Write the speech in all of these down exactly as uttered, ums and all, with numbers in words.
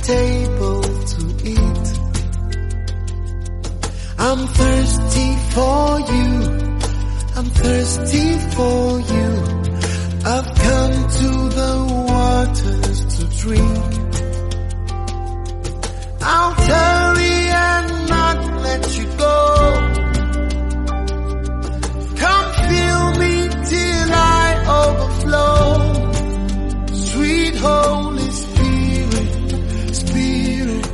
table to eat. I'm thirsty for you. I'm thirsty for you. I've come to the waters to drink. I'll tarry and not let you go. Come fill me till I overflow. Sweet Holy Spirit, Spirit,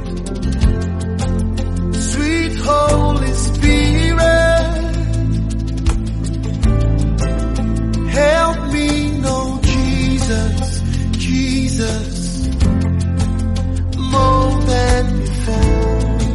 sweet Holy Spirit, help me know Jesus, Jesus, more than before.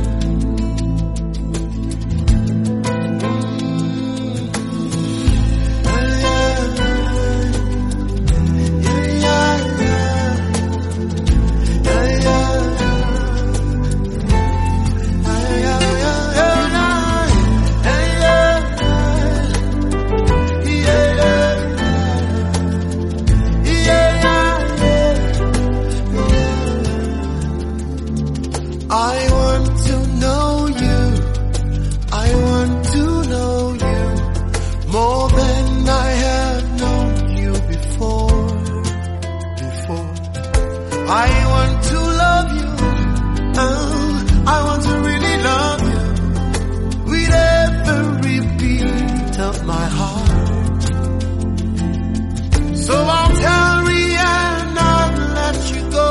I want to know you, I want to know you more than I have known you before, before. I want to love you, oh, I want to really love you with every beat of my heart. So I'll tarry and not let you go.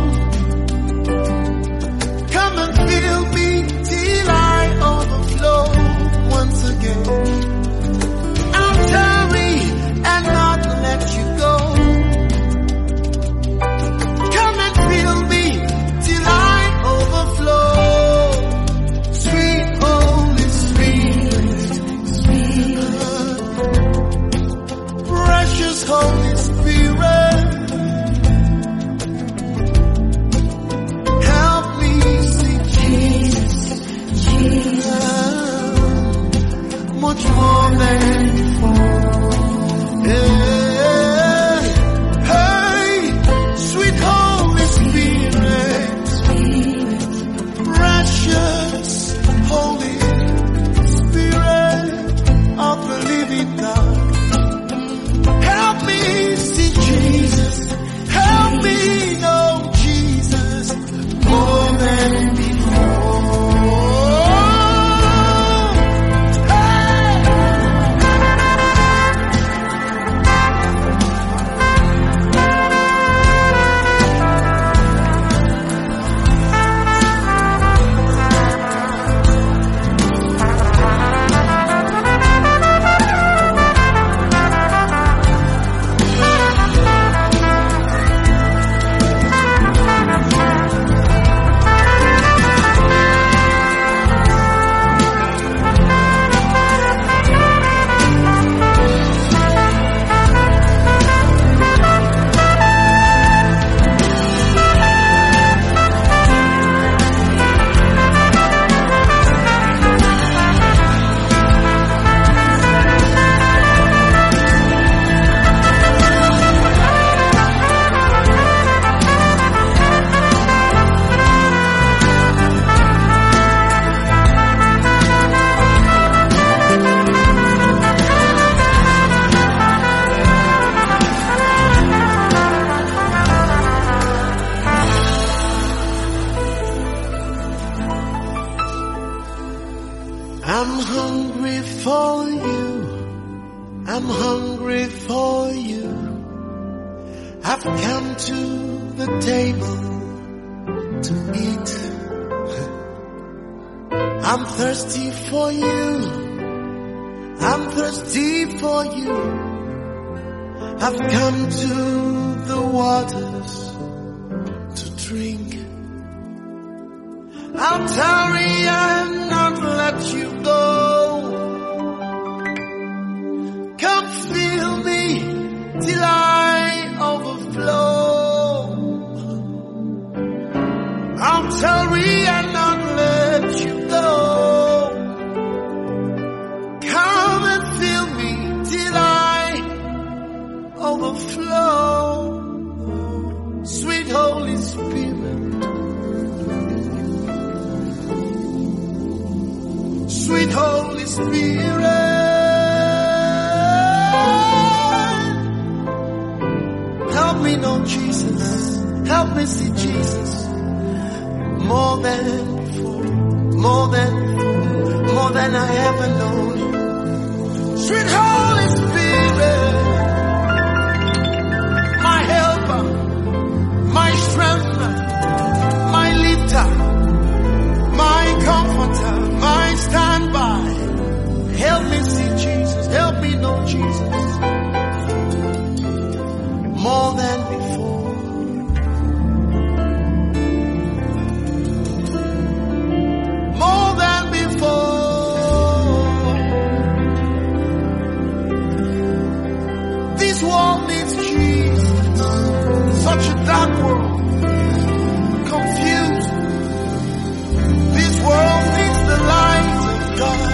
I'll tarry and not let you go. Come and fill me till I overflow. Sweet Holy Spirit, Spirit, precious Holy Spirit, help me see Jesus, Jesus. Much more than before. Hey, hey, sweet Holy Spirit, precious Holy Spirit of the living God, help me see Jesus, help me know Jesus more than before. I'm hungry for you, I'm hungry for you. I've come to the table to eat. I'm thirsty for you, I'm thirsty for you. I've come to the waters to drink. I'll tarry and not let you go. Come fill me till I overflow. I'll tarry and not let you go. Come and fill me till I overflow. Sweet Holy Spirit, Spirit, help me know Jesus. Help me see Jesus more than before, more than before, more than I ever known. Sweet Holy Spirit, my helper, my strengthener, my lifter, my comforter, my standby. Help me see Jesus. Help me know Jesus more than before. More than before. This world needs Jesus. Such a dark world. Confused. This world needs the light of God.